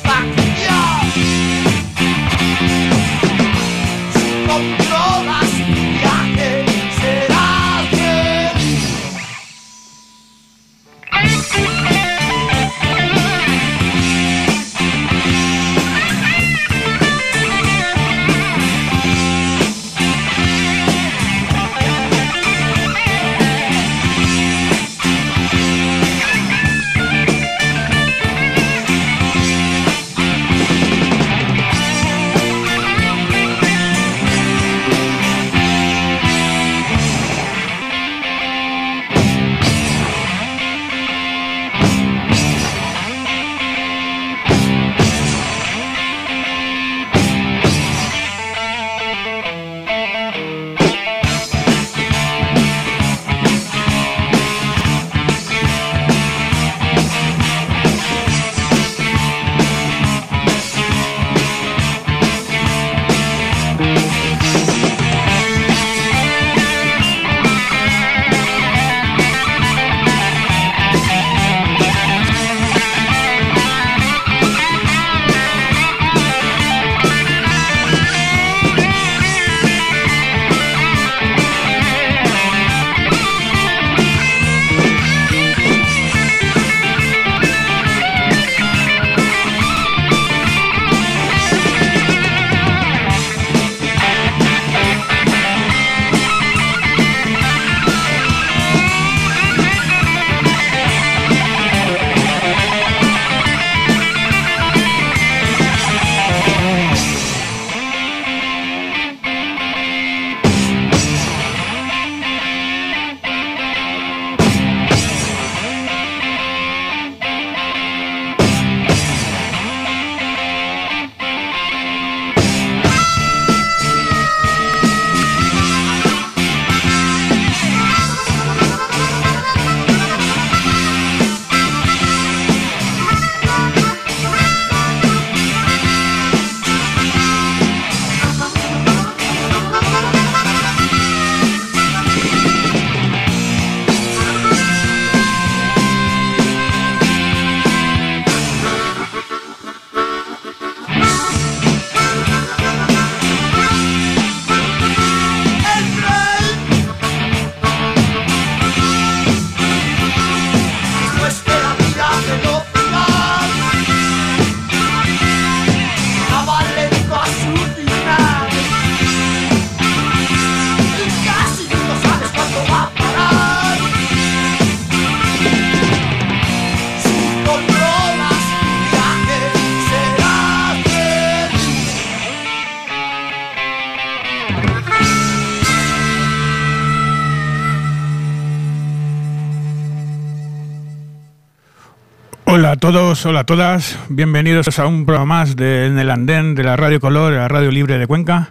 Hola a todos, hola a todas, bienvenidos a un programa más de En el Andén de la Radio Color, la Radio Libre de Cuenca.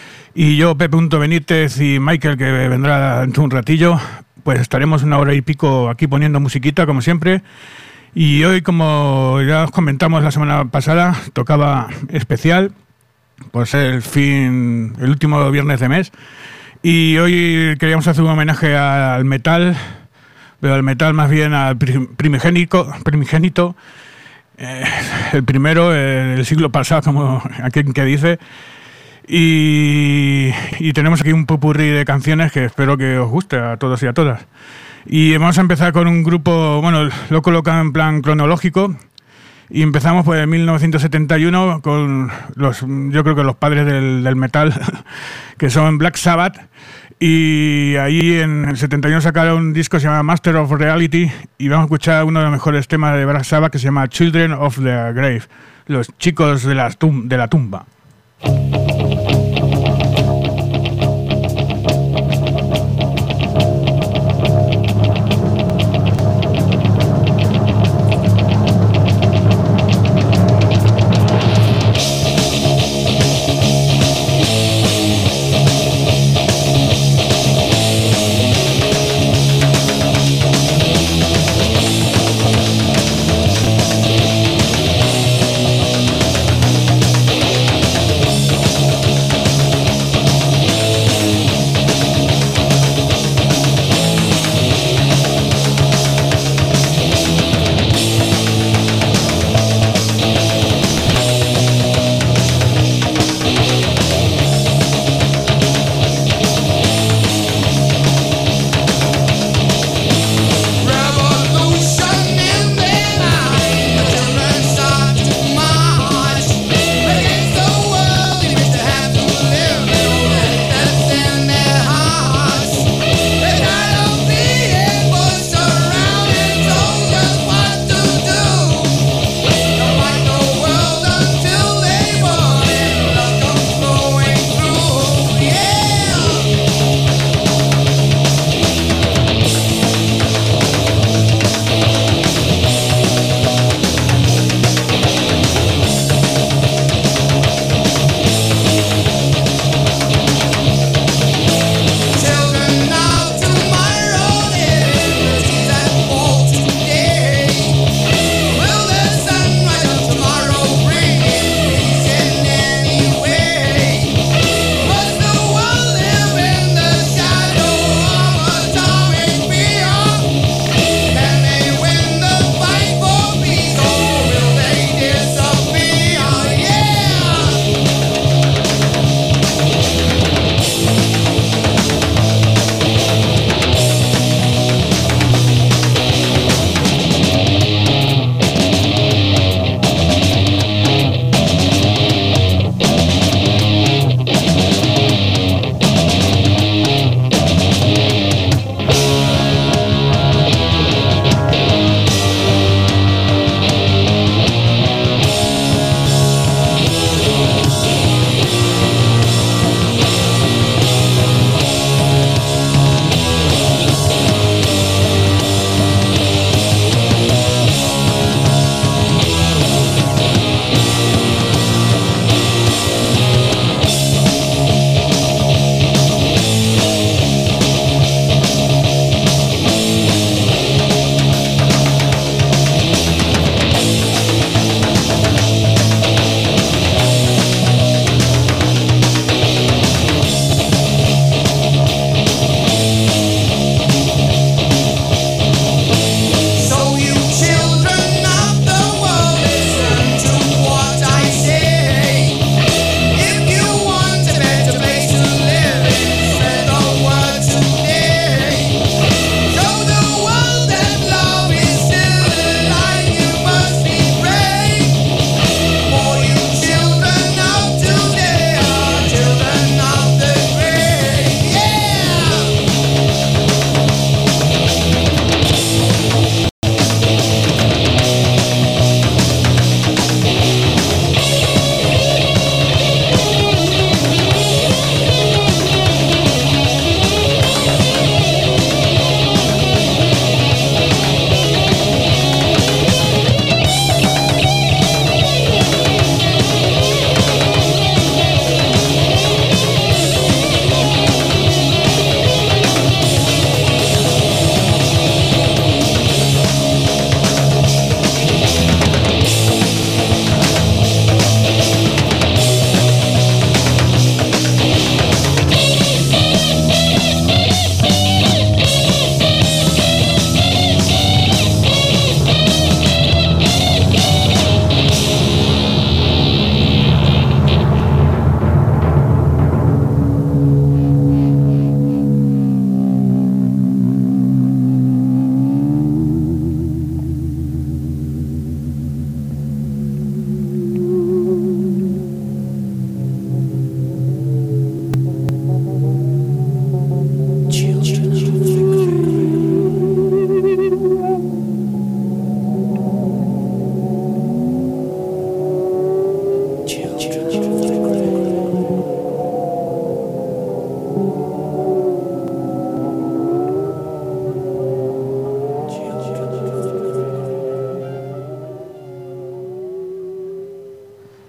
Y yo, Pepe Benítez, y Michael, que vendrá dentro de un ratillo, pues estaremos una hora y pico aquí poniendo musiquita, como siempre. Y hoy, como ya os comentamos la semana pasada, tocaba especial, pues el último viernes de mes. Y hoy queríamos hacer un homenaje al metal, pero al metal más bien al primigénito, el primero del siglo pasado, como aquel que dice. Y tenemos aquí un popurrí de canciones que espero que os guste a todos y a todas. Y vamos a empezar con un grupo, bueno, lo he colocado en plan cronológico, y empezamos pues en 1971 con yo creo que los padres del metal, que son Black Sabbath. Y ahí en el 71 sacaron un disco que se llama Master of Reality, y vamos a escuchar uno de los mejores temas de Black Sabbath que se llama Children of the Grave, los chicos de la tumba.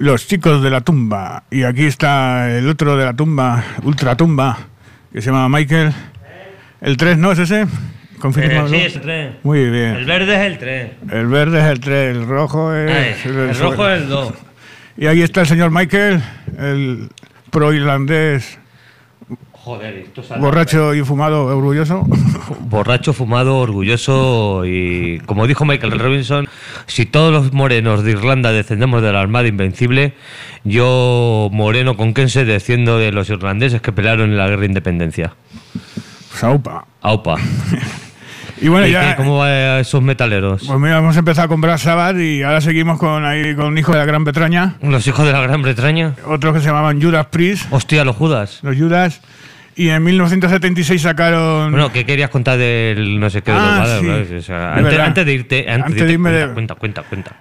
Los Chicos de la Tumba. Y aquí está el otro de la tumba, Ultratumba, que se llama Michael. ¿El 3 no es ese? Sí, es el 3. Muy bien. El verde es el 3. El verde es el 3, el rojo es... el rojo es el 2. Y ahí está el señor Michael, el pro-irlandés. Joder, esto sale. Borracho y fumado, orgulloso. Borracho, fumado, orgulloso y, como dijo Michael Robinson, si todos los morenos de Irlanda descendemos de la Armada Invencible, yo, moreno conquense, desciendo de los irlandeses que pelearon en la Guerra de Independencia. Saupa. Aupa. Y bueno, ya... ¿Cómo va esos metaleros? Pues mira, hemos empezado con Black Sabbath y ahora seguimos con Hijos de la Gran Bretaña. ¿Los Hijos de la Gran Bretaña? Otros que se llamaban Judas Priest. Hostia, los Judas. Los Judas. Y en 1976 sacaron... Bueno, ¿qué querías contar del no sé qué? Sí. O sea, antes de irte, cuenta.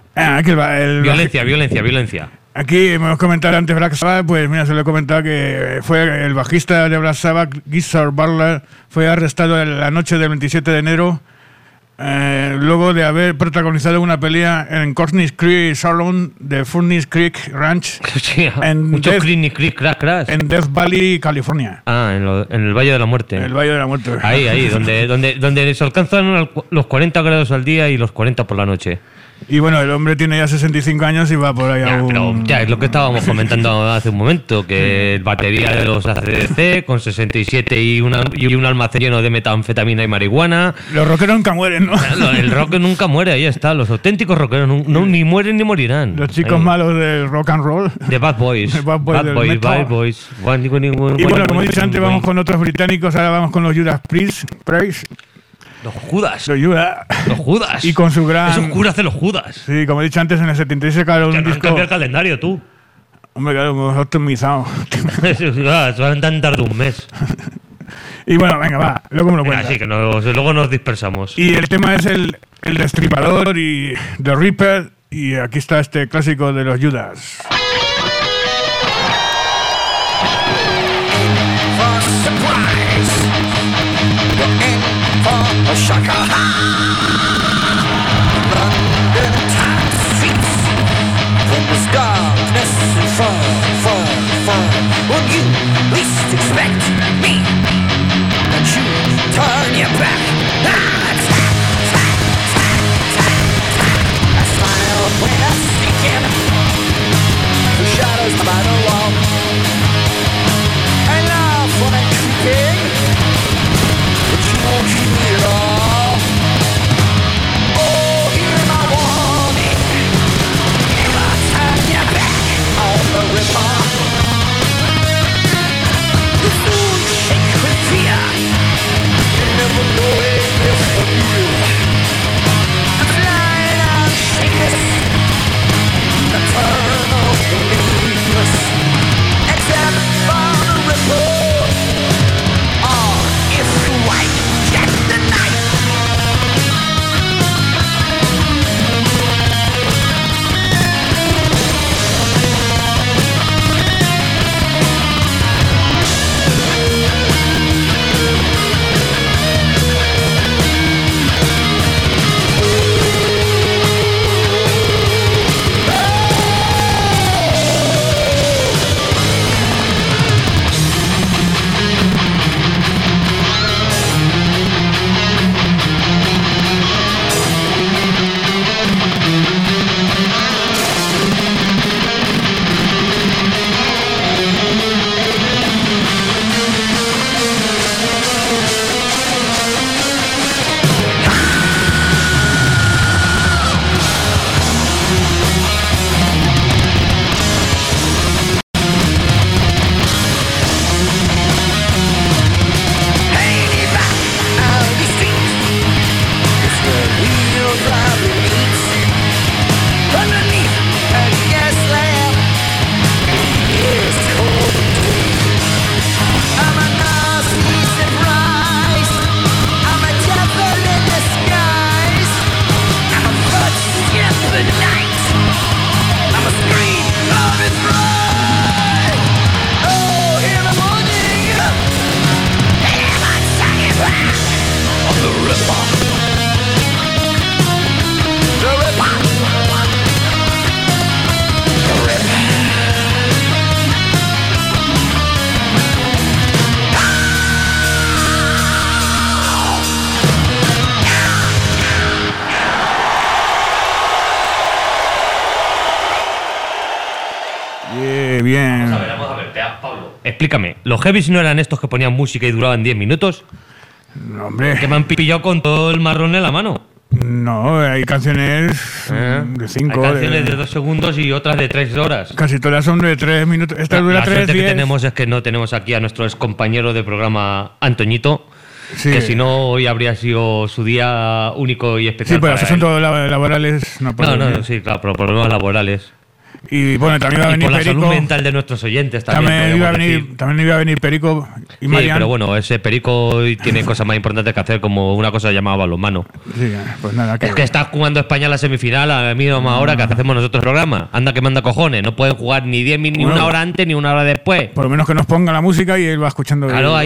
Violencia. Aquí hemos comentado antes Black Sabbath, pues mira, se lo he comentado que fue el bajista de Black Sabbath, Geezer Butler, fue arrestado en la noche del 27 de enero, luego de haber protagonizado una pelea en Cornish Creek Salon de Furnace Creek Ranch en Death Valley, California. En el Valle de la Muerte. En el Valle de la Muerte. Ahí, donde se alcanzan los 40 grados al día y los 40 por la noche. Y bueno, el hombre tiene ya 65 años y va por ahí Pero ya es lo que estábamos comentando hace un momento, que el batería de los AC/DC con 67 y un almacén lleno de metanfetamina y marihuana. Los rockeros nunca mueren, ¿no? El rock nunca muere, ahí está. Los auténticos rockeros ni mueren ni morirán. Los chicos malos del rock and roll. De Bad Boys. De Bad Boys. Y bueno, como he dicho antes, vamos con otros británicos. Ahora vamos con los Judas Priest. Los Judas. Los Judas. Y con su gran... Esos curas de los Judas. Sí, como he dicho antes, en el 76 sacaron un disco... cambiado el calendario, tú. Hombre, claro, hemos optimizado. Se van a tardar un mes. Y bueno, venga, va. Luego me lo cuentas. Sí, que luego nos dispersamos. Y el tema es el Destripador y The Reaper. Y aquí está este clásico de los Judas. A shocker. London town streets, when there's darkness and fall. When you least expect me, and you turn your back. I smile when I see him. bien. Vamos a ver, Pablo. Explícame, ¿los heavies no eran estos que ponían música y duraban 10 minutos? No, hombre. Que me han pillado con todo el marrón en la mano. No, hay canciones de 5. Hay canciones de 2 segundos y otras de 3 horas. Casi todas son de 3 minutos. Esta dura La 3, suerte 10. que tenemos es que no tenemos aquí a nuestro ex compañero de programa, Antoñito, Sí. que si no hoy habría sido su día único y especial. Sí, pero los para él. asuntos laborales no pueden No, ir. sí, claro, pero problemas laborales. Y bueno, también iba a Y venir por la Perico. salud mental de nuestros oyentes también. También iba, a podríamos venir, decir. también iba a venir Perico y Sí, Marian. pero bueno, ese Perico hoy tiene cosas más importantes que hacer, como una cosa llamada balonmano. Sí, pues nada. Es que está jugando España la semifinal a la misma hora que hacemos nosotros el programa. Anda que manda cojones. No pueden jugar ni 10 ni Bueno, una hora antes ni una hora después. Por lo menos que nos ponga la música y él va escuchando. Claro,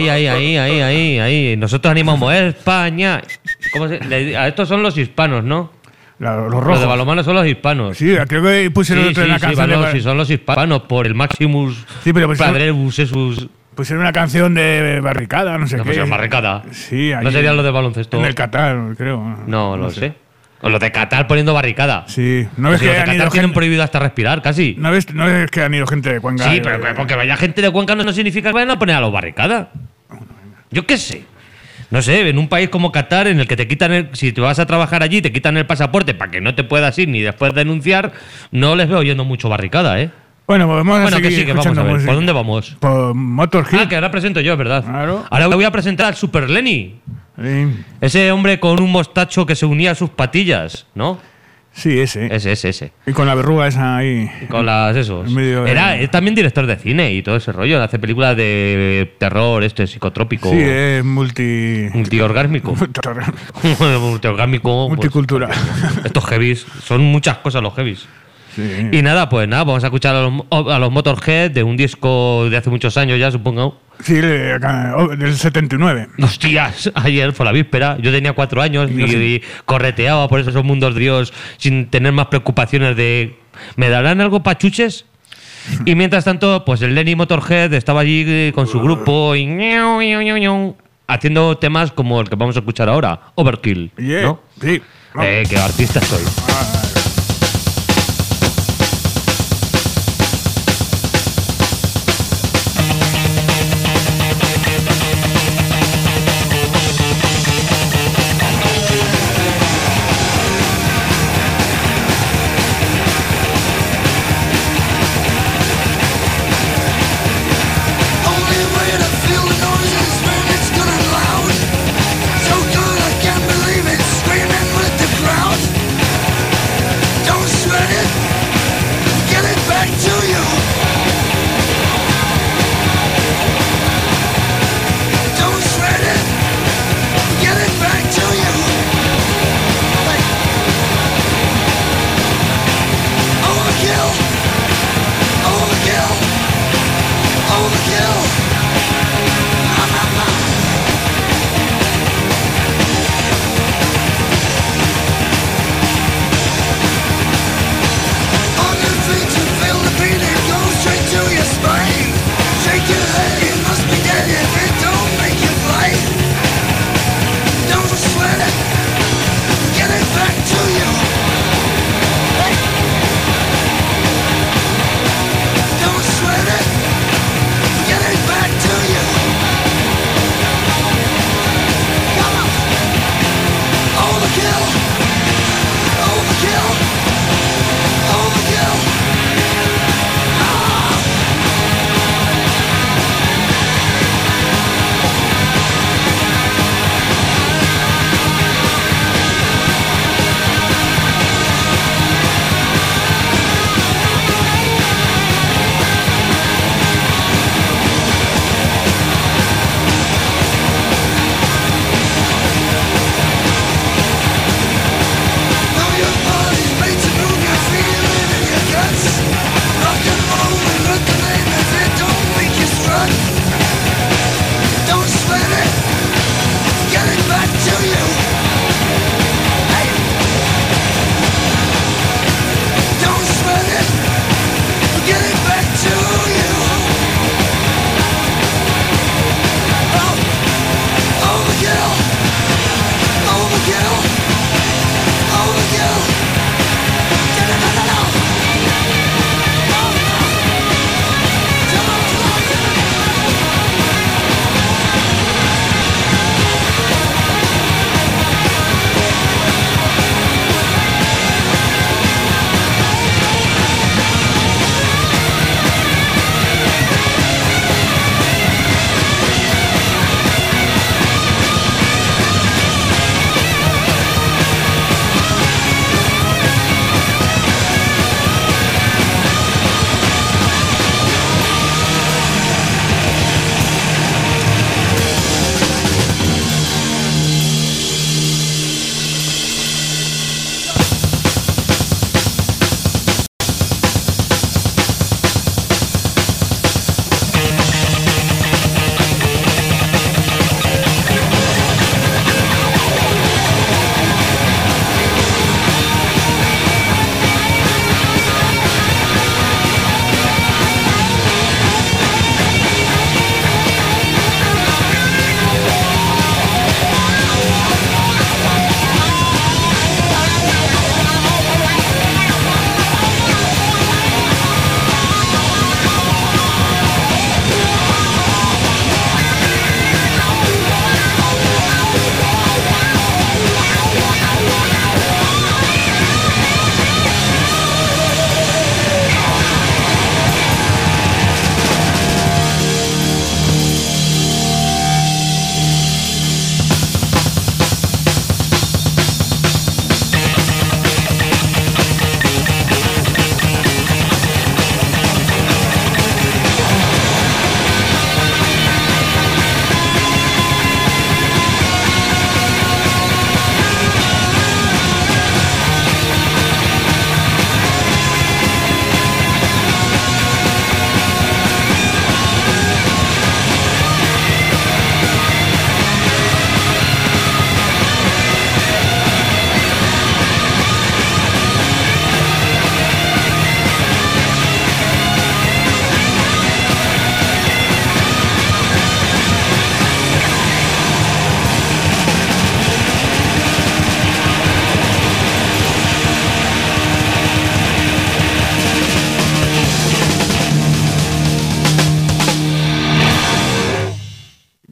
ahí. Nosotros animamos España. A estos son los hispanos, ¿no? Los Los rojos. de balonmano son los hispanos. Sí, creo que pusieron otra en la canción. sí, son los hispanos por el Maximus Sí, pero pusieron, Padrebus, esos. pusieron una canción de barricada, no sé No, qué. pues es barricada. Sí, No allí, serían los de baloncesto. En el Qatar, creo. No, lo sé. O los de Qatar poniendo barricada. Sí, no Pues ves si que los de han Qatar ido tienen gente. prohibido hasta respirar, casi. ¿No ves que han ido gente de Cuenca? Sí, pero porque vaya gente de Cuenca no significa que vayan a poner a los barricada. Yo qué sé. No sé, en un país como Qatar, en el que te quitan si te vas a trabajar allí, te quitan el pasaporte para que no te puedas ir ni después denunciar, no les veo oyendo mucho barricada, ¿eh? Bueno, pues vamos a Bueno, seguir que sí, que vamos escuchando a ver. música. ¿Por dónde vamos? Por Motorhead. Ah, que ahora presento yo, es verdad. Claro. Ahora voy a presentar al Super Lenny. Sí, Ese hombre con un mostacho que se unía a sus patillas, ¿no? sí, ese. Ese. Y con la verruga esa ahí. Con las esos. En medio de- Es también director de cine y todo ese rollo. Hace películas de terror, psicotrópico. Sí, es Multiorgásmico. Multiorgásmico. pues, multicultural. estos heavies. Son muchas cosas los heavies. Sí. Y nada, pues nada, vamos a escuchar a los Motorhead de un disco de hace muchos años ya, supongo. Sí, del 79. Hostias, ayer fue la víspera, yo tenía 4 años y correteaba por esos mundos de Dios sin tener más preocupaciones de ¿me darán algo pachuches? Y mientras tanto, pues el Lenny Motorhead estaba allí con su grupo y haciendo temas como el que vamos a escuchar ahora, Overkill, Yeah, ¿no? sí. Qué artista soy. Only way to feel the noise is when it's good and loud. So good I can't believe it, screaming with the crowd.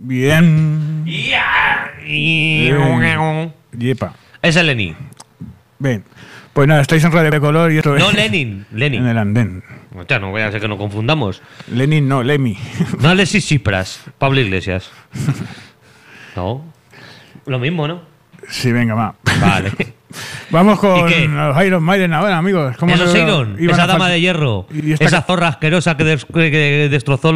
Bien. Yepa. Yepa. Es el Lenin. Bien. Pues nada, estáis en Radio Color y esto No, es Lenin. en Lenin. el andén. Hostia, no voy a hacer que nos confundamos. Lenin no, Lemmy. No Alexis Tsipras, Pablo Iglesias. No. Lo mismo, ¿no? Sí, venga, va. Vale. Vamos con ¿Y qué? los Iron Maiden ahora, amigos. ¿Cómo Esos no- Iron, iban esa a dama faltar? de hierro, Y esta esa zorra asquerosa que destrozó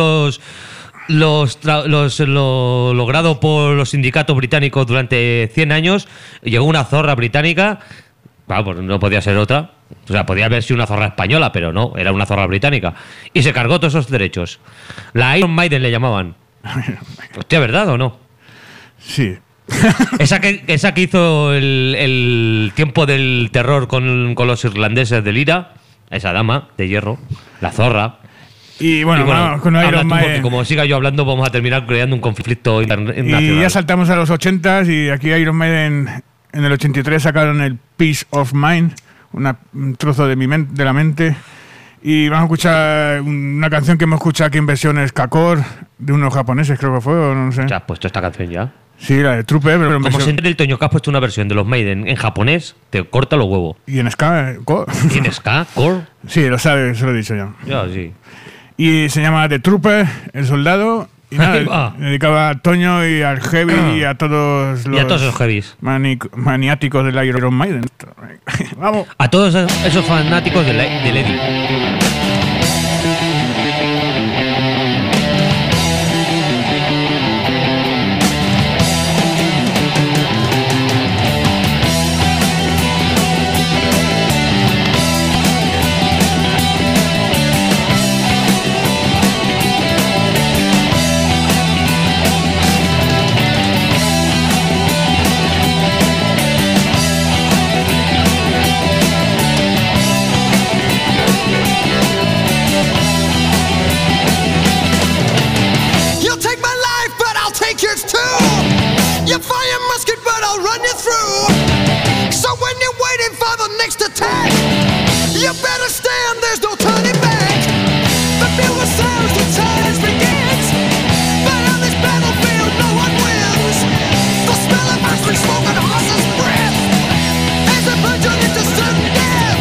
lo logrado por los sindicatos británicos durante 100 años. Llegó una zorra británica, claro, pues no podía ser otra. O sea, podía haber sido una zorra española, pero no, era una zorra británica. Y se cargó todos esos derechos. La Iron Maiden le llamaban. Hostia, ¿verdad o no? Sí. Esa que hizo el tiempo del terror con los irlandeses del IRA, esa dama de hierro, la zorra. Y bueno, vamos con habla Iron tú, porque Maiden. como siga yo hablando, vamos a terminar creando un conflicto internacional. Y ya saltamos a los 80s y aquí Iron Maiden en el 83 sacaron el Peace of Mind, un trozo de de la mente. Y vamos a escuchar una canción que hemos escuchado aquí en versiones Kakor, de unos japoneses creo que fue, o no sé. ¿Te has puesto esta canción ya? Sí, la de Trooper, pero en Como se versión... entere el Toño que has puesto una versión de los Maiden en japonés, te corta los huevos. Y en ska, ¿Quién es K? ¿Core? Sí, lo sabe, se lo he dicho ya. Ya, sí. Y se llama The Trooper, el soldado. Y nada, Ahí va. dedicaba a Toño y al Heavy y a todos los Y a todos esos heavies. maniáticos del Iron Maiden. Vamos. A todos esos fanáticos del Eddie. You'll take my life, but I'll take yours too. You fire musket, but I'll run you through. So when you're waiting for the next attack, you better stand, there's no turning back. The bugle sounds, the challenge begins. But on this battlefield, no one wins. The smell of ice smoke and horse's breath as they plunge you into sudden death.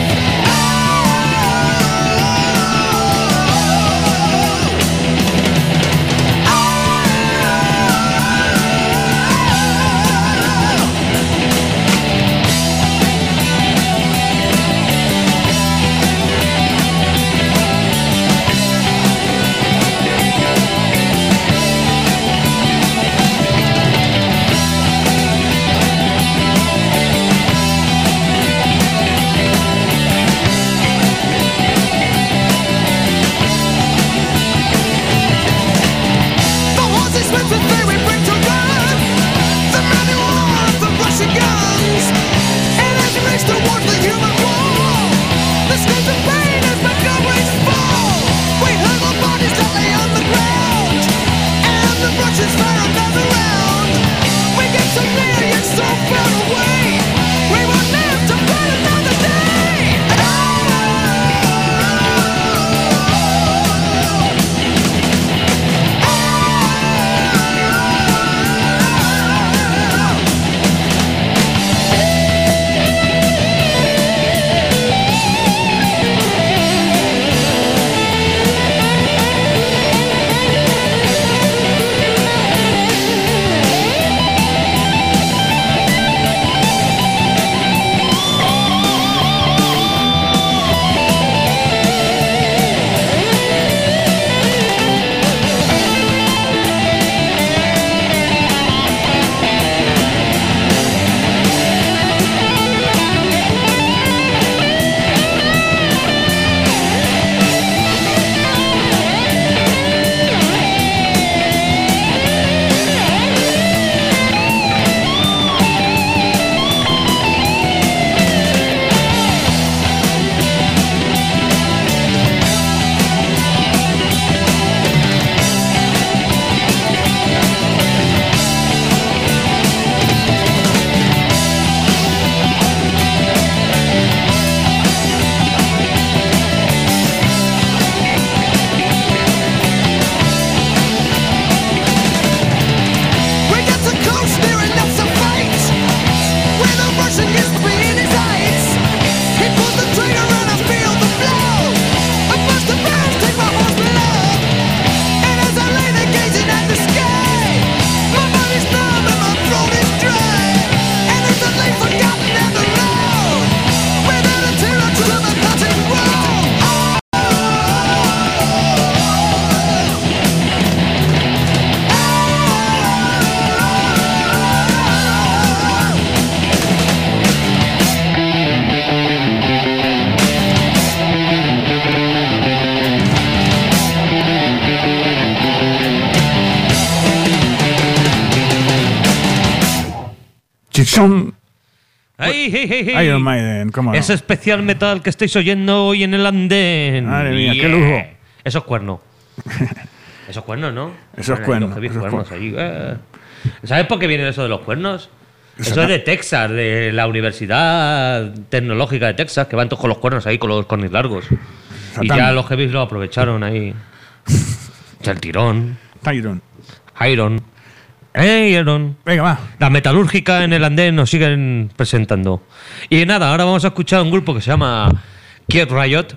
Chichón. ¡Ay! Iron Maiden, cómo no. Ese especial metal que estáis oyendo hoy en el andén. Madre mía, qué lujo. Esos cuernos. Esos cuernos, ¿no? Esos Ahí, cuernos, los heavy esos cuernos ahí. ¿Sabes por qué viene eso de los cuernos? Eso es de Texas, de la Universidad Tecnológica de Texas, que van todos con los cuernos ahí, con los cornis largos. Y Satán. ya los heavies lo aprovecharon ahí. El tirón. Iron. Venga, va. La metalúrgica en el andén nos siguen presentando. Y nada, ahora vamos a escuchar un grupo que se llama Kid Riot.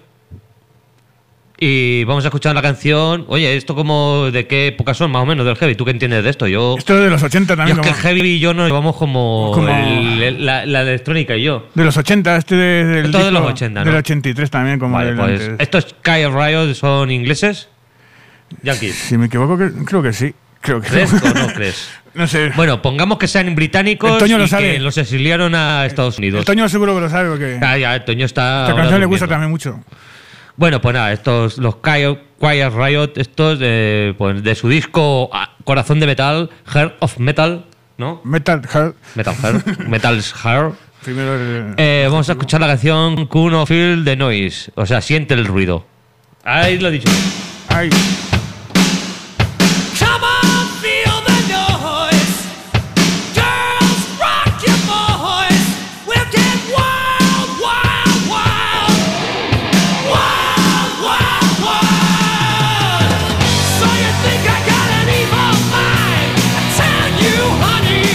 Y vamos a escuchar la canción. Oye, ¿esto como de qué época son más o menos del heavy? ¿Tú qué entiendes de esto? Esto es de los 80 yo también. es que el heavy y yo nos llevamos como la electrónica y yo. De los 80, del Esto es de disco los 80, ¿no? Del 83 también, como Vale, el pues antes. estos Kid Riot son ingleses. Yankees. Si me equivoco, creo que sí. Creo que ¿Crees o no crees? No sé. Bueno, pongamos que sean británicos El Toño lo y sabe. que los exiliaron a Estados Unidos. El Toño seguro que lo sabe porque Ya, el Toño está. esta ahora canción le gusta durmiendo. también mucho. Bueno, pues nada, estos, los Quiet Riot, estos, pues de su disco Corazón de Metal, Heart of Metal, ¿no? Metal Heart. Metal Heart, Metal's Heart. Primero el. Vamos a escuchar la canción Kuno Feel the Noise, o sea, siente el ruido. Ahí lo he dicho. Ay. Come on, feel the noise. Girls, rock your boys. We'll get wild, wild, wild. Wild, wild, wild. So you think I got an evil mind? I tell you, honey,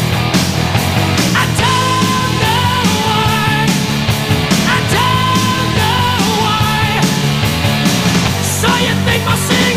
I don't know why. I don't know why. So you think my city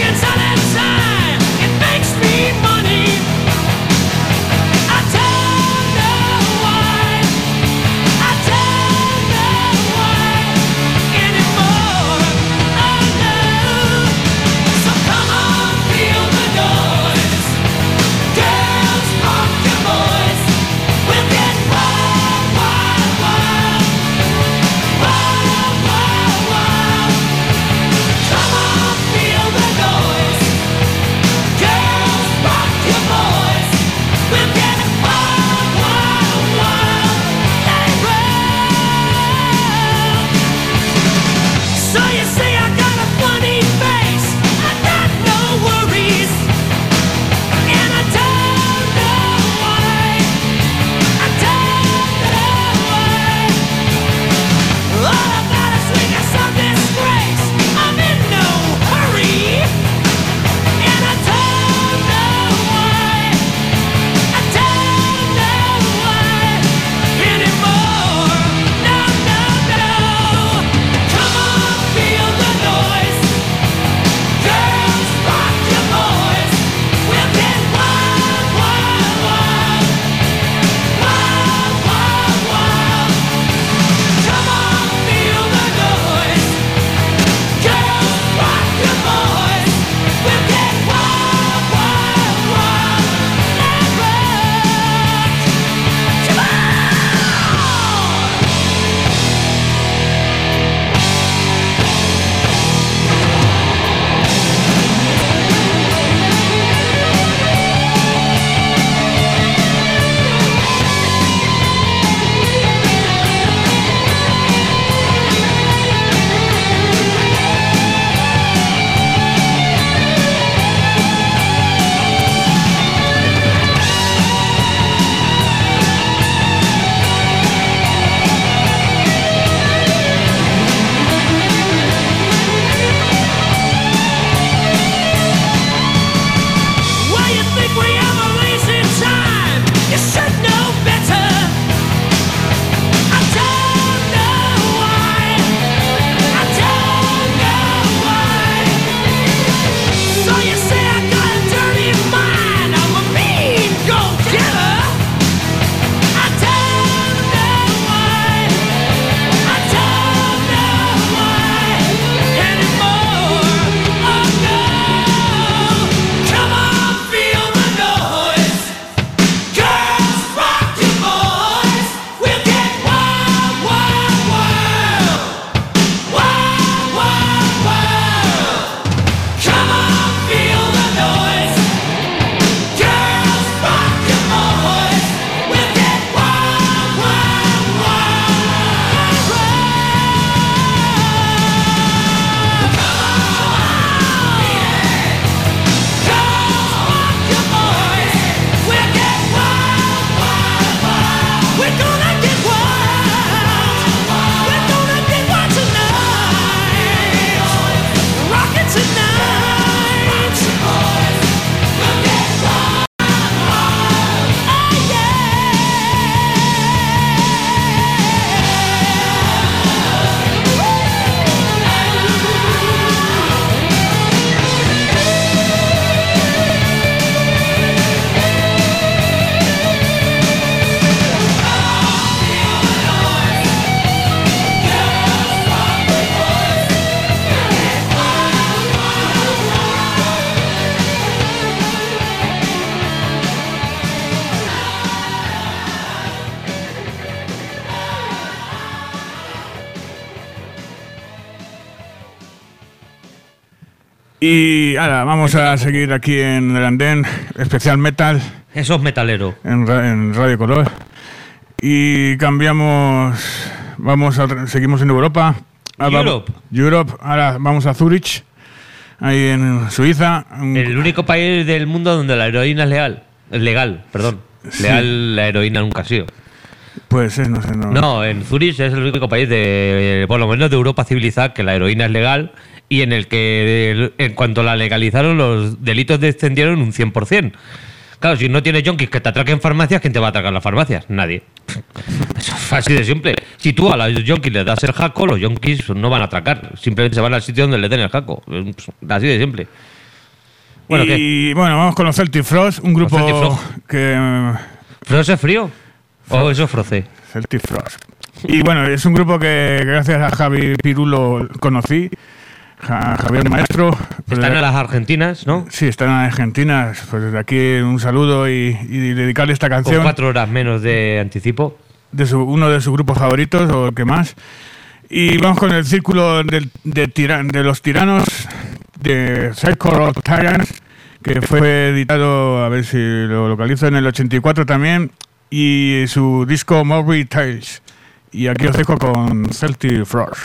Y ahora vamos a seguir aquí en el andén, especial metal. Eso es metalero. En Radio Color. Y cambiamos, seguimos en Europa. Europe. Ahora vamos a Zurich, ahí en Suiza. El único país del mundo donde la heroína es legal. Sí. Legal la heroína nunca ha sido. Pues no sé, no. No, en Zurich es el único país por lo menos de Europa civilizada, que la heroína es legal y en el que en cuanto la legalizaron los delitos descendieron un 100%. Claro, si no tienes yonkis que te atraquen farmacias, ¿quién te va a atracar las farmacias? Nadie. Eso es así de simple. Si tú a los yonkis les das el jaco, los yonkis no van a atracar. Simplemente se van al sitio donde les den el jaco. Así de simple. Bueno, bueno, vamos con los Celtic Frost, un grupo que... ¿Frost es frío? ¿O eso es froce? Celtic Frost. Y bueno, es un grupo que gracias a Javi Pirulo conocí. Javier Maestro. Están en las Argentinas, ¿no? Sí, están en Argentina. Pues desde aquí un saludo y dedicarle esta canción. Con 4 horas menos de anticipo. Uno de sus grupos favoritos, o el que más. Y vamos con el círculo de los tiranos, de Circle of Tyrants, que fue editado, a ver si lo localizo, en el 84 también. Y su disco Morbid Tales. Y aquí os dejo con Celtic Frost.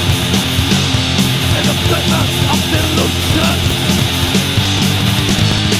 Of the illusion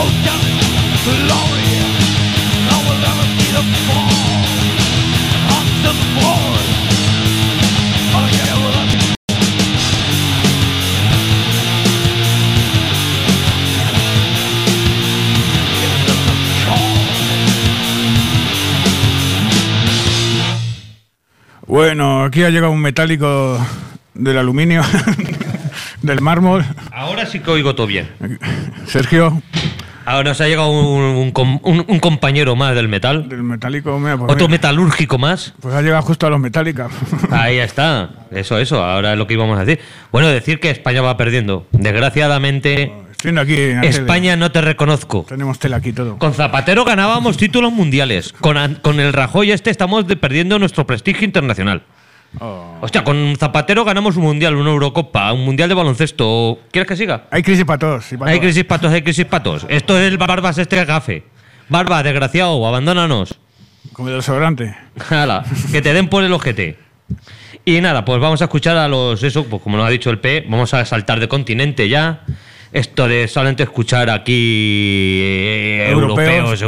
Bueno, aquí ha llegado un metálico del aluminio, del mármol. Ahora sí que oigo todo bien. Sergio. Ahora nos ha llegado un compañero más del metal. Del metálico, mira, pues Otro mira, metalúrgico más. pues ha llegado justo a los metálicas. Ahí está. Eso. Ahora es lo que íbamos a decir. Bueno, decir que España va perdiendo. Desgraciadamente, Estoy viendo aquí en la España no te reconozco. tele. Tenemos tela aquí todo. Con Zapatero ganábamos títulos mundiales. Con el Rajoy estamos perdiendo nuestro prestigio internacional. Oh. Hostia, con Zapatero ganamos un mundial, una Eurocopa, un mundial de baloncesto. ¿Quieres que siga? Hay crisis para todos. y para Hay todas. crisis patos. Esto es el Barbas gafe. Barba, desgraciado, abandónanos. Como el desodorante. Hala, que te den por el ojete. Y nada, pues vamos a escuchar a pues como nos ha dicho el P, vamos a saltar de continente ya. Esto de solamente escuchar aquí europeos.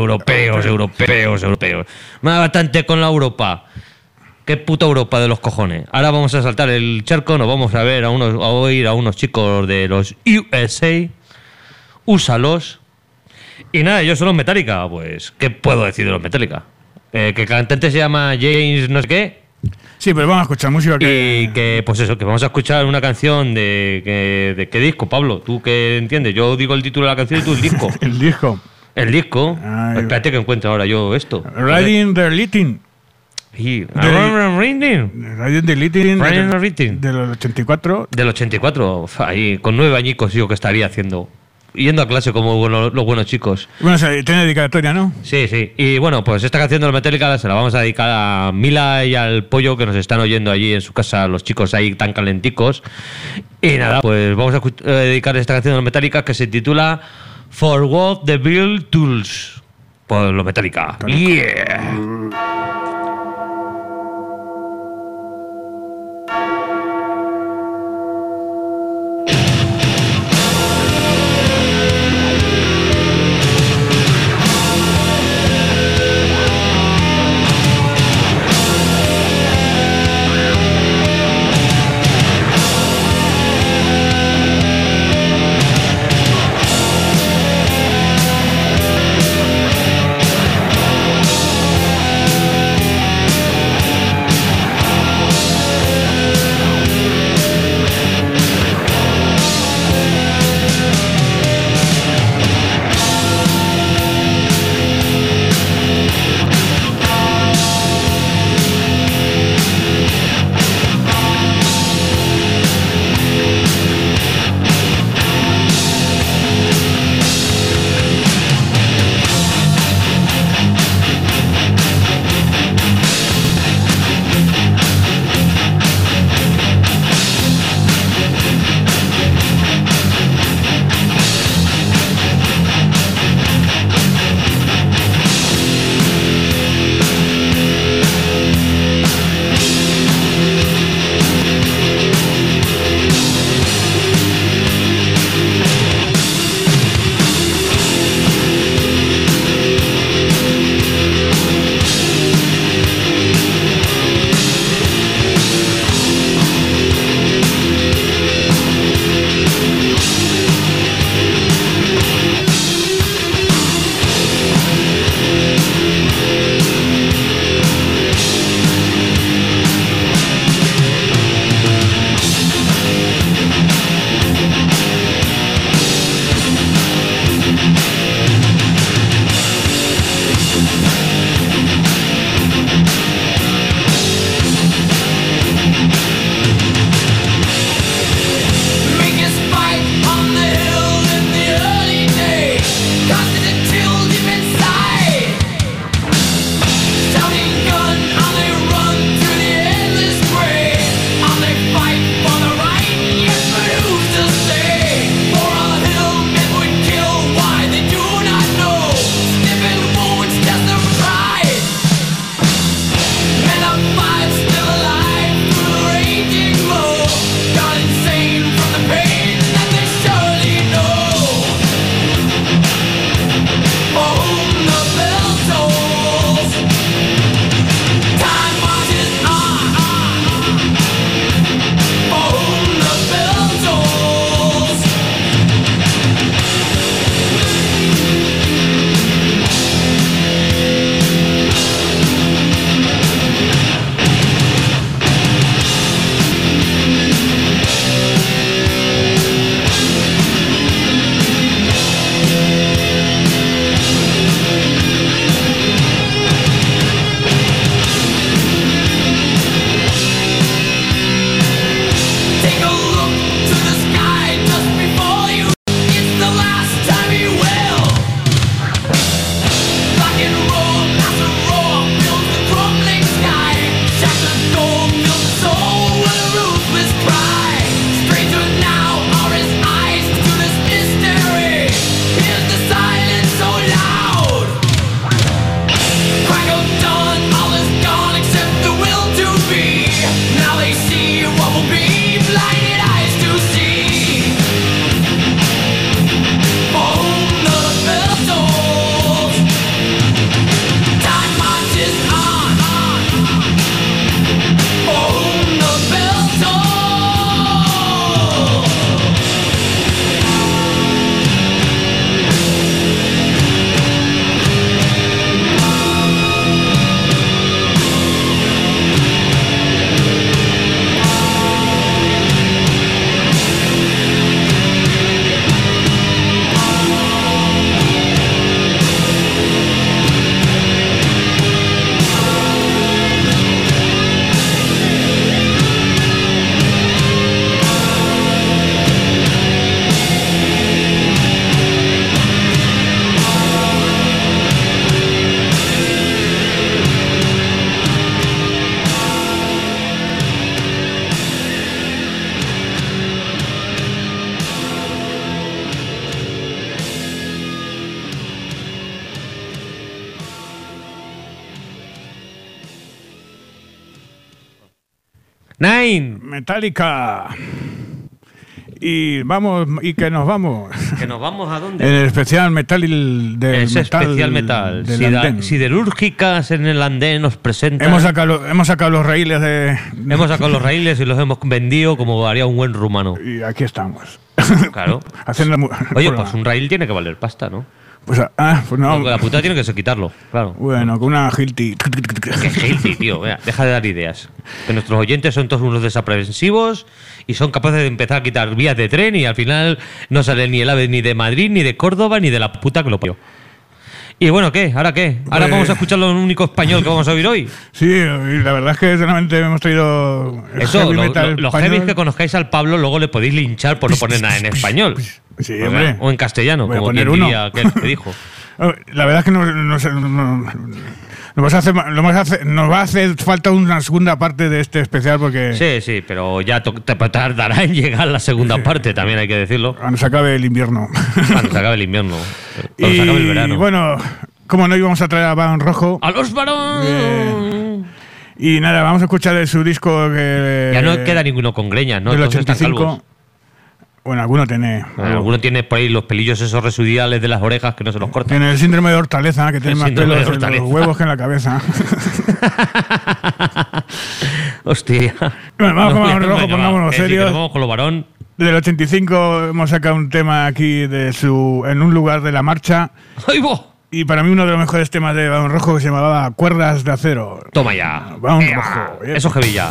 Más bastante con la Europa. Qué puta Europa de los cojones. Ahora vamos a saltar el charco, nos vamos a oír a unos chicos de los USA. Úsalos. Y nada, ellos son los Metallica. Pues, ¿qué puedo decir de los Metallica? Que el cantante se llama James no sé qué. Sí, pero vamos a escuchar música Y que, pues eso, que vamos a escuchar una canción de qué disco, Pablo. ¿Tú qué entiendes? Yo digo el título de la canción y tú el disco. El disco. El disco. Ay. Espérate que encuentro ahora yo esto. Riding the Litting. Y, Riding the Litting Riding the Litting. de los 84. Del 84, ahí, con 9 añicos yo que estaría haciendo. Yendo a clase como los buenos chicos. Bueno, tiene dedicatoria, ¿no? Sí. Y bueno, pues esta canción de los Metallica se la vamos a dedicar a Mila y al Pollo que nos están oyendo allí en su casa, los chicos ahí tan calenticos. Y nada, pues vamos a dedicar esta canción de los Metallica que se titula For What the Bill Tools. Por los Metallica. Yeah. Nine. Metallica. Y vamos, y que nos vamos. ¿Que nos vamos a dónde? En el especial metal del Ese metal especial metal. del andén. Siderúrgicas en el andén nos presentan. Hemos sacado los raíles de... Hemos sacado los raíles y los hemos vendido como haría un buen rumano. Y aquí estamos. Claro. Haciendo Oye, pues un raíl tiene que valer pasta, ¿no? pues no. La puta tiene que ser quitarlo, claro. Bueno, con una Hilti. Qué Hilti, tío. Vea, deja de dar ideas. Que nuestros oyentes son todos unos desaprensivos y son capaces de empezar a quitar vías de tren y al final no sale ni el AVE ni de Madrid, ni de Córdoba, ni de la puta que lo parió. Y bueno, ¿qué? ¿Ahora qué? ¿Ahora vamos a escuchar lo único español que vamos a oír hoy? Sí, y la verdad es que solamente hemos traído eso, heavy metal los español. heavies que conozcáis al Pablo luego le podéis linchar por no poner nada en español. Sí, hombre. O en castellano, Voy a como poner quien uno. diría aquel que dijo. La verdad es que nos va a hacer falta una segunda parte de este especial porque Sí, pero ya te tardará en llegar la segunda parte, también hay que decirlo. cuando se acabe el invierno. Cuando se acabe el invierno, cuando se acabe el verano. Y bueno, como no íbamos a traer a Barón Rojo. ¡A los varones! Y nada, vamos a escuchar de su disco que... Ya no queda ninguno con greñas, ¿no? Del Todos están 85. calvos. Bueno, alguno tiene... Alguno tiene por ahí los pelillos esos residuales de las orejas que no se los cortan. Tiene el síndrome de Hortaleza, que tiene El más síndrome pelos de en Hortaleza. los huevos que en la cabeza. Hostia. Bueno, vamos con Barón Rojo, Venga, pongámonos sí, que serios. nos vamos con los varón. Del 85 hemos sacado un tema aquí en un lugar de la marcha. ¡Ay, bo! Y para mí uno de los mejores temas de Barón Rojo que se llamaba Cuerdas de Acero. Toma ya. Barón Ea, Rojo. Eso es heavy ya.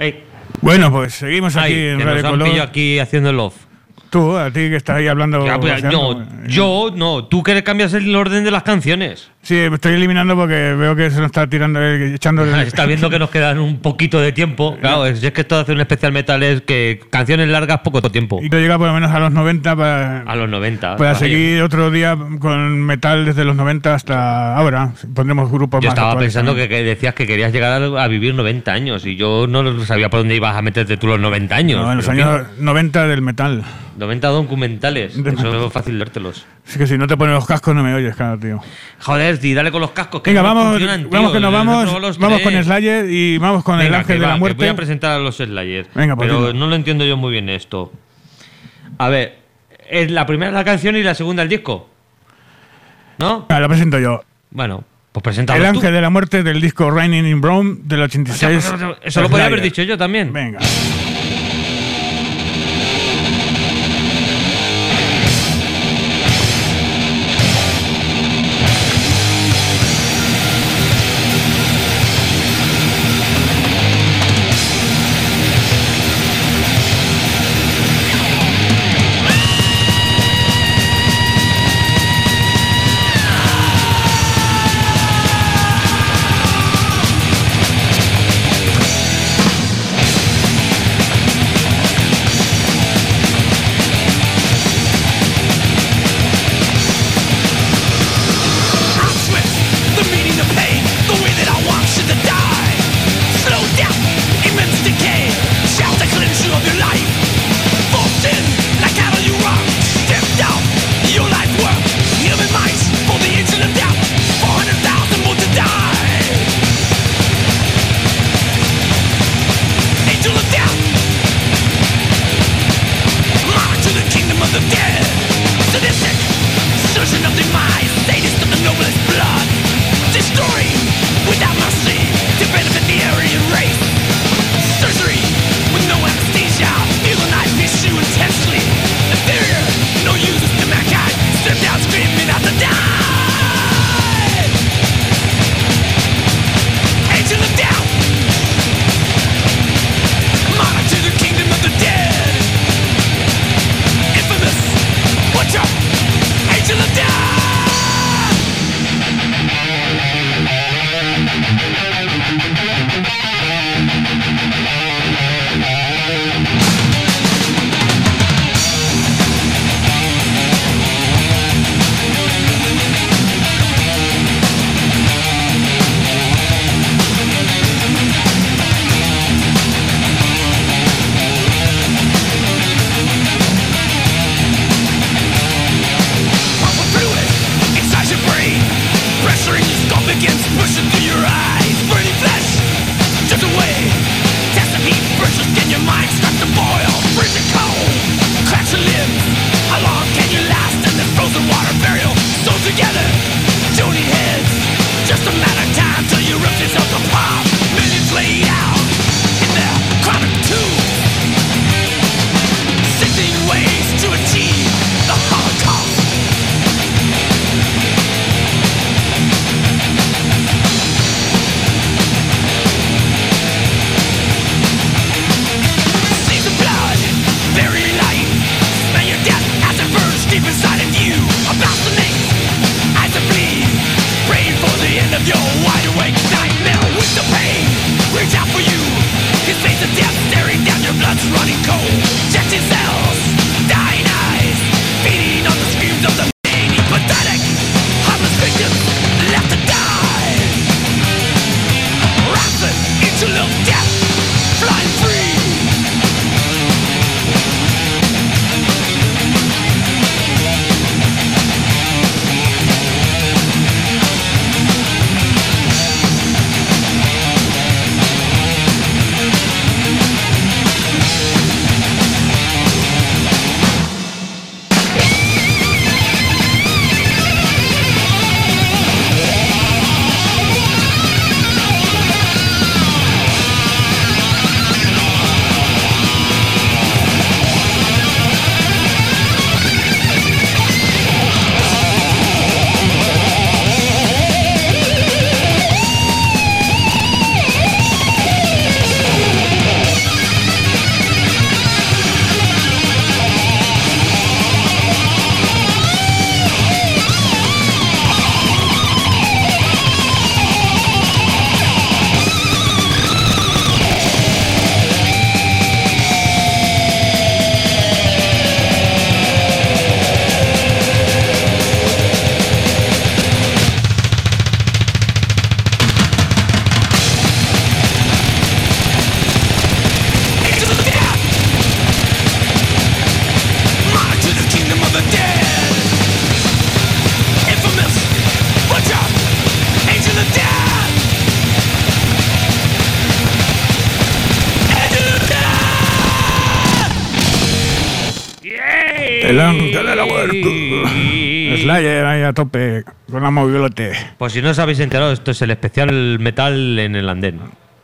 Ey. Bueno, pues seguimos aquí en que Radio nos han Color. pillado aquí haciendo el off. Tú, a ti que estás ahí hablando. Ya, pues, vaciando. yo no. Tú que cambias el orden de las canciones. Sí, me estoy eliminando porque veo que se nos está tirando, echando. Está viendo que nos quedan un poquito de tiempo. Claro, es que esto de hacer un especial metal es que canciones largas, poco tiempo. Y que llega por lo menos a los 90 para. A los 90. Para vaya. seguir otro día con metal desde los 90 hasta ahora. Pondremos grupos Yo más estaba actuales pensando también. que decías que querías llegar a vivir 90 años y yo no sabía por dónde ibas a meterte tú los 90 años. No, en los Pero, años 90 del metal. tío, 90 documentales. Eso es fácil vértelos. Es que si no te pones los cascos no me oyes, claro, tío. Joder, dale con los cascos. Que Venga, no vamos, funcionan, tío. vamos que nos He vamos. probado los Vamos tres. con Slayer y vamos con el Venga, Ángel que de la que Muerte. voy a presentar a los Slayer. Venga, pues pero dilo. no lo entiendo yo muy bien esto. A ver, es la primera la canción y la segunda el disco. ¿No? Ah, lo presento yo. Bueno, pues preséntalo El tú. Ángel de la Muerte del disco Raining in Rome del 86. Eso lo podía haber Slayer. dicho yo también. Venga. I'm swift, the meaning of pain, the way that I want shit to die. Slow down, immense decay, shout the cleanse you of your life. Forced in, like cattle you run, stepped down, your life work, human minds, for the engine of doubt, 400,000 more to die. Angel of death, march to the kingdom of the dead. Sadistic, surgeon of demise, sadist of the noblest blood. Destroying without mercy to benefit the Aryan race. Surgery with no anesthesia, feel the knife pierce you intensely. Inferior, no use to mankind, stripped down screaming out to die. Angel of death, monarch to the kingdom of the dead. Infamous, watch out, angel of death. Pump of fluid inside your brain, pressuring your skull begins pushing through your eyes, burning flesh. El ángel de la muerte. Slayer ahí a tope con la movilote. Pues si no os habéis enterado, esto es el especial metal en el andén.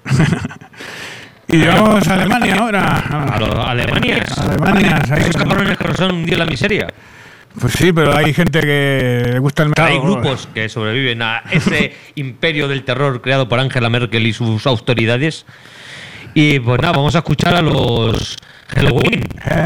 Y vamos a Alemania ahora. A los alemanes. Alemanes. Esos cabrones que nos han hundido en la miseria. Pues sí, pero hay gente que le gusta el metal. Hay grupos que sobreviven a ese imperio del terror creado por Angela Merkel y sus autoridades. Y pues nada, vamos a escuchar a los Halloween.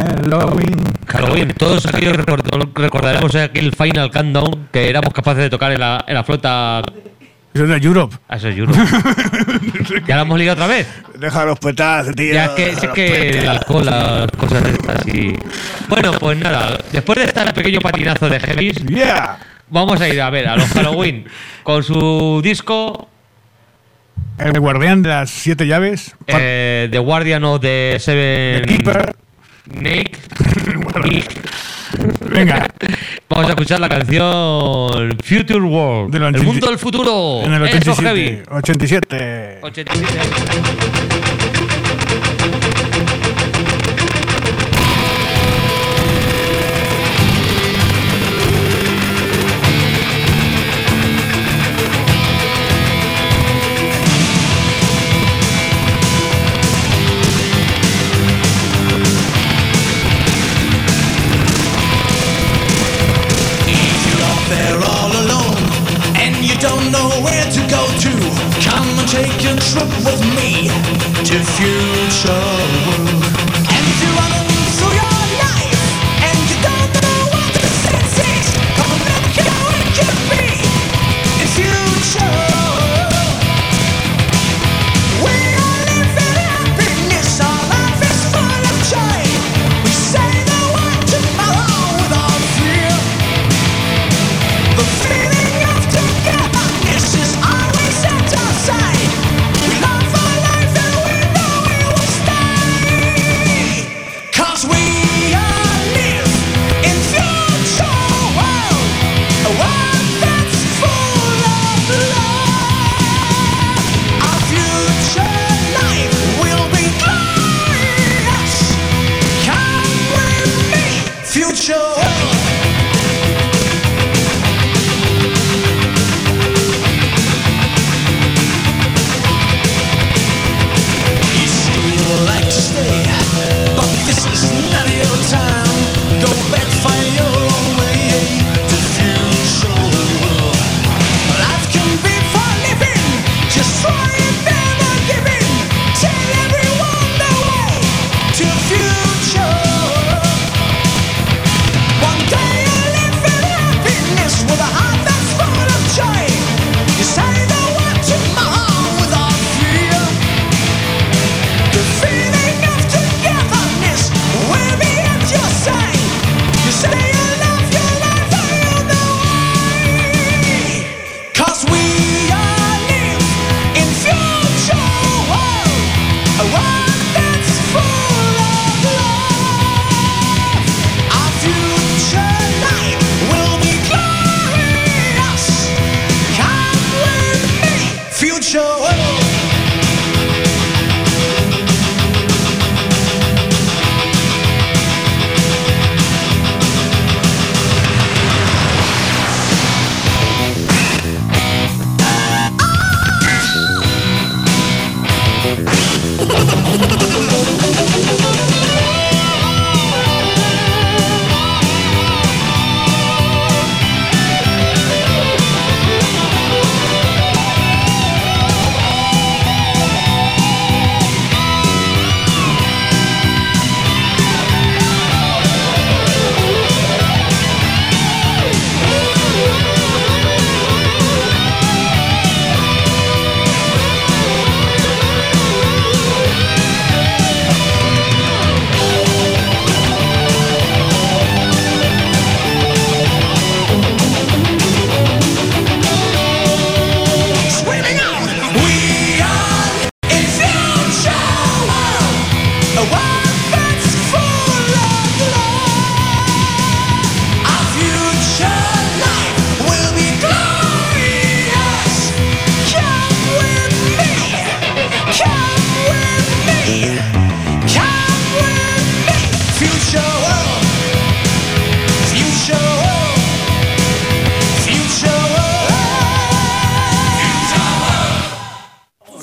Todos aquellos recordaremos aquel Final Countdown que éramos capaces de tocar en la flota. Eso es de Europe. Eso es Europe. ¿Ya la hemos ligado otra vez? Déjalos petar, tío. Ya es que el alcohol, las cosas estas y... Bueno, pues nada, después de este pequeño patinazo de heavies, vamos a ir a ver a los Halloween con su disco... El guardián de las 7 llaves. The Guardian of the Seven... The Keeper. Nick. Venga. Vamos a escuchar la canción Future World. El mundo del futuro. En el 87. 87. Don't know where to go to. Come and take a trip with me to future world. And if you're running through your life and you don't know what the sense is, come and look how it can be in future world. We are living happiness, our life is full of joy. We say the word tomorrow without fear. The feeling of togetherness is always at our side. We love our life and we know we will stay. 'Cause we all live in future world, a world that's full of love. Our future life will be glorious. Come with me, future world. Like to stay, but this is not your time. Go back, find your own way to future world. Life can be for living, just try it, never giving. Tell everyone the way to future world. One day you'll live in happiness with a heart that's full of joy. You say the word tomorrow without fear. The feeling of togetherness will be at your side. You say you love your life and you know why. 'Cause we all live in future world, a world that's full of love. Our future life will be glorious. Come with me, future world.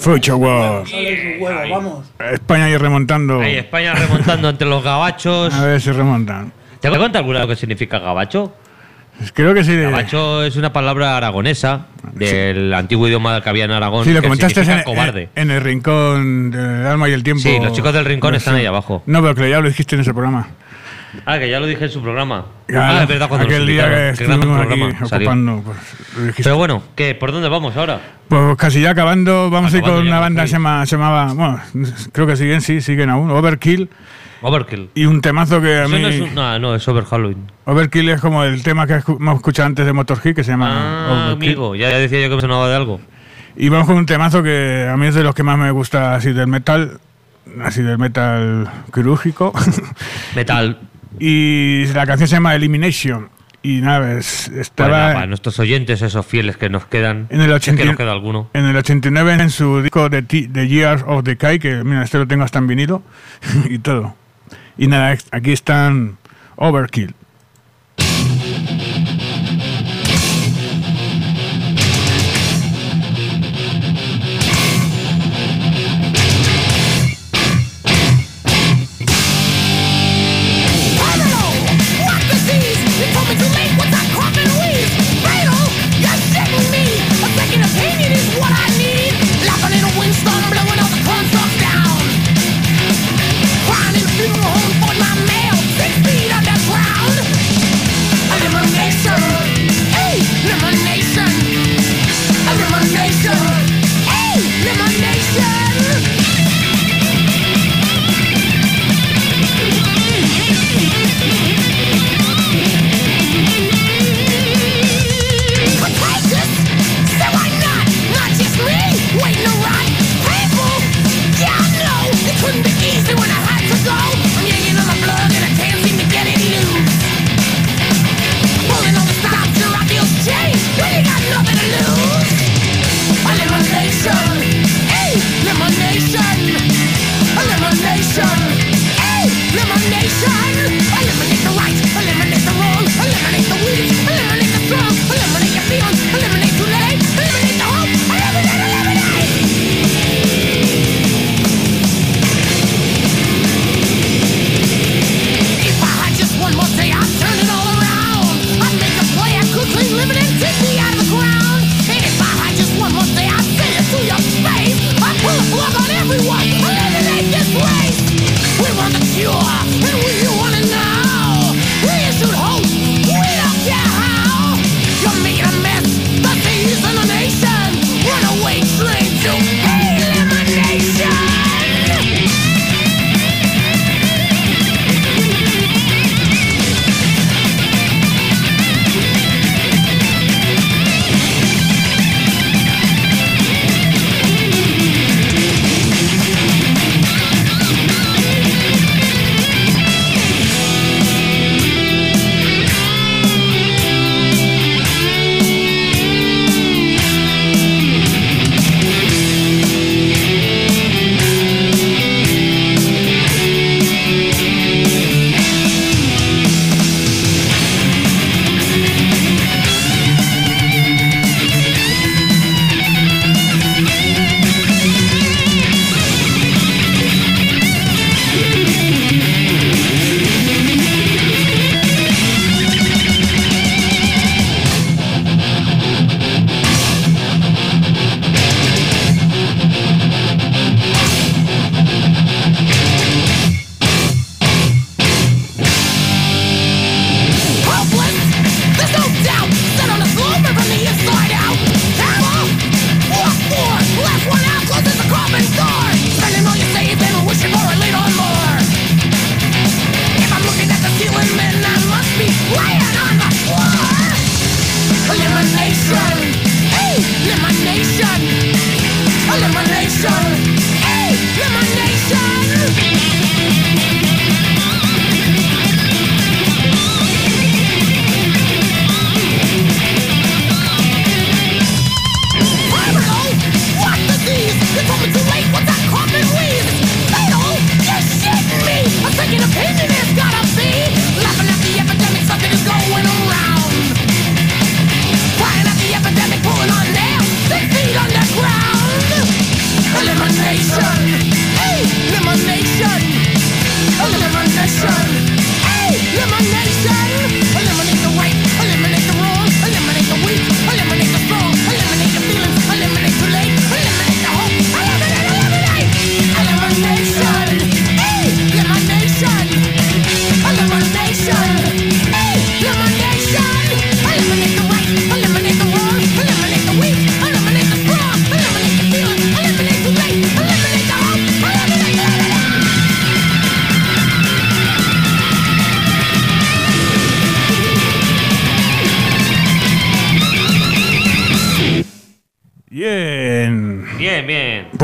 Future World. Vamos. España ahí remontando. Ahí, España remontando entre los gabachos. A ver si remontan. ¿Te cuenta alguna lo que significa gabacho? Creo que sí. Gabacho es una palabra aragonesa del antiguo idioma que había en Aragón. Sí, lo que comentaste significa cobarde. en el rincón del alma y el tiempo. Sí, los chicos del rincón están ahí abajo. No, pero que ya lo dijiste en ese programa. Ah, que ya lo dije en su programa. Claro, es verdad, cuando aquel día que qué gran estuvimos programa aquí salió. ocupando. Pues, lo dijiste. Pero bueno, ¿qué? ¿Por dónde vamos ahora? Pues casi ya acabando, vamos a ir Acabando con ya, una banda sí. que se llamaba, bueno, creo que siguen aún, Overkill, Overkill. y un temazo que a Eso mí... no es Over Halloween. Overkill es como el tema que hemos escuchado antes de Motorhead, que se llama Ah, Overkill. amigo, ya decía yo que me sonaba de algo. Y vamos con un temazo que a mí es de los que más me gusta así del metal quirúrgico. Metal. Y la canción se llama Elimination. Y nada, estaba... Bueno, para nuestros oyentes, esos fieles que nos quedan. En el, si es que nos queda alguno. en el 89 en su disco de The Years of Decay, que mira, este lo tengo hasta en vinilo y todo. Y nada, aquí están Overkill.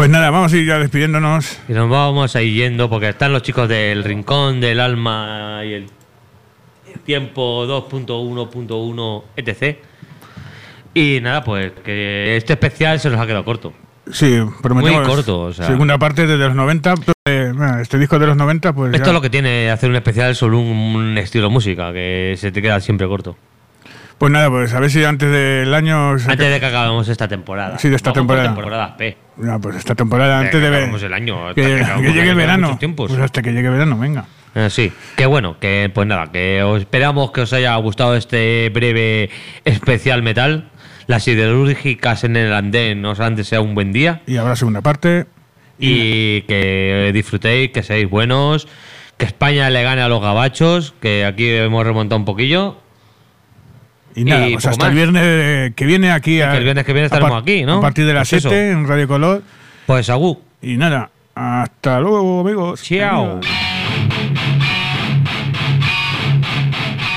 Pues nada, vamos a ir ya despidiéndonos. Y nos vamos a ir yendo porque están los chicos del Rincón del Alma y el Tiempo 2.1.1 etc. Y nada, pues que este especial se nos ha quedado corto. Sí, prometemos. Muy corto, o sea. Segunda parte desde los 90. Este disco de los 90, pues. Esto es lo que tiene hacer un especial sobre un estilo de música, que se te queda siempre corto. Pues nada, pues a ver si antes del año. Antes de que acabemos esta temporada. Sí, de esta temporada. Temporada P. No, pues esta temporada antes de ver. El año. Que llegue el verano. Pues hasta que llegue el verano, venga. Sí, que bueno, que pues nada, que esperamos que os haya gustado este breve especial metal. Las siderúrgicas en el andén nos han deseado un buen día. Y habrá segunda parte. Y que disfrutéis, que seáis buenos, que España le gane a los gabachos, que aquí hemos remontado un poquillo. Y nada, pues hasta el viernes que viene aquí. El viernes que viene estaremos aquí, ¿no? A partir de las 7 en Radio Color. Pues agú. Y nada, hasta luego, amigos. Chao.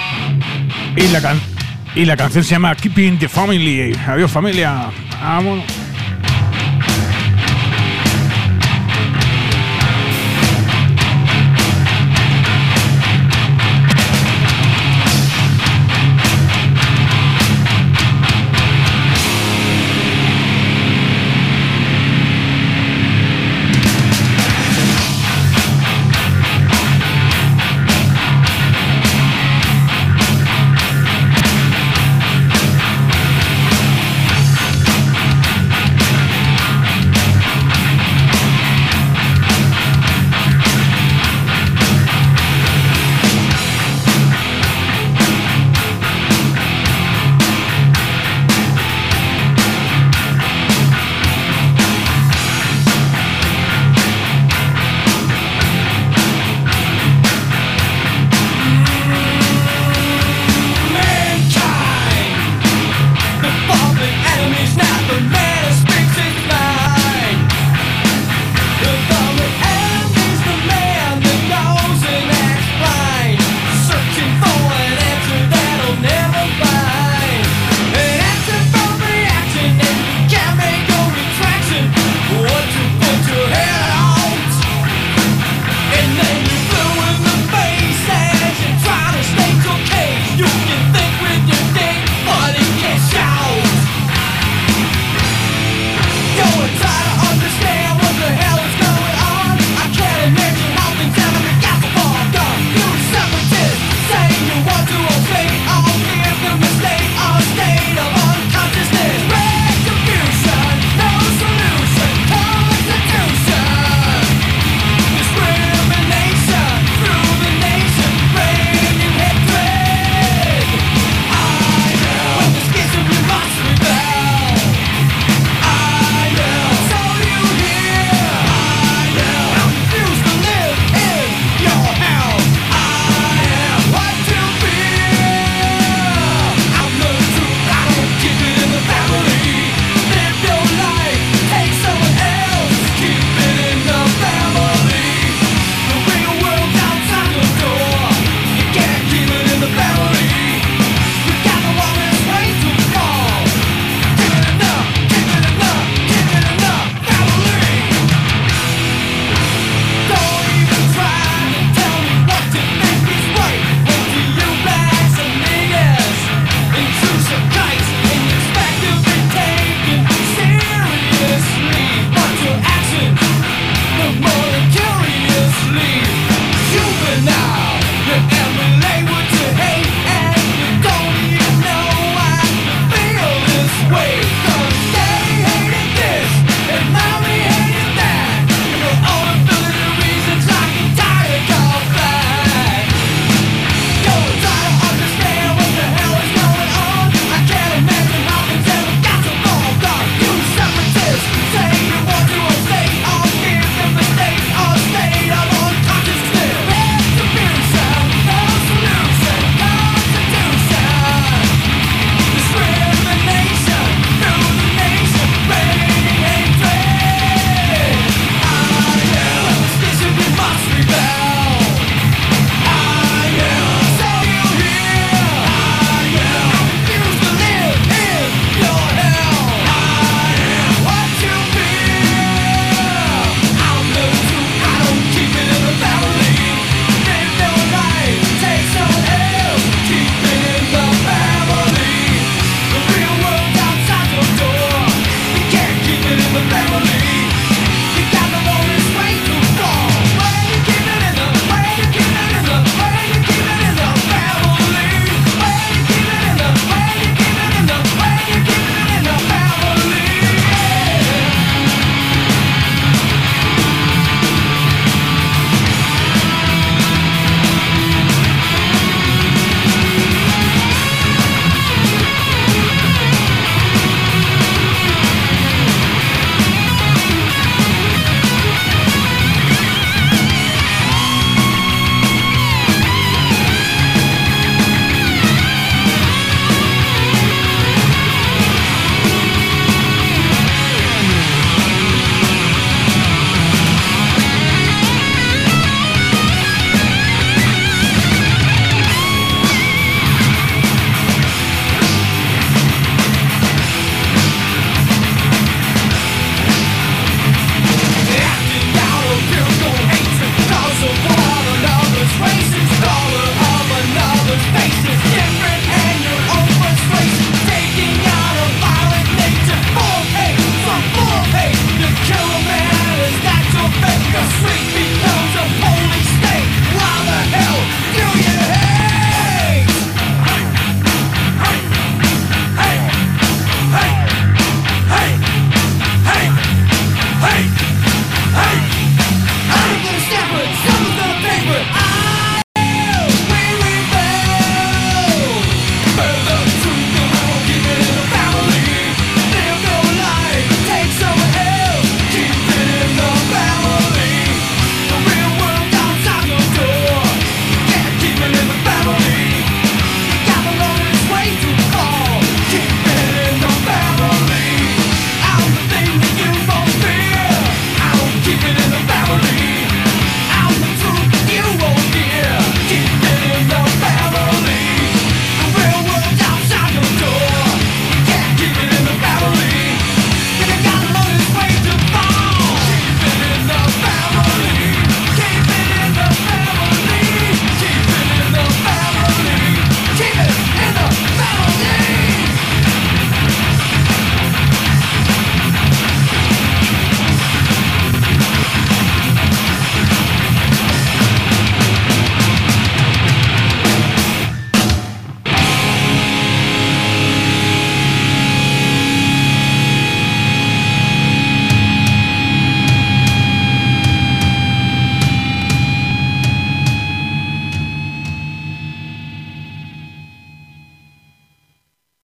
Y la canción se llama Keeping the Family. Adiós, familia. Vámonos.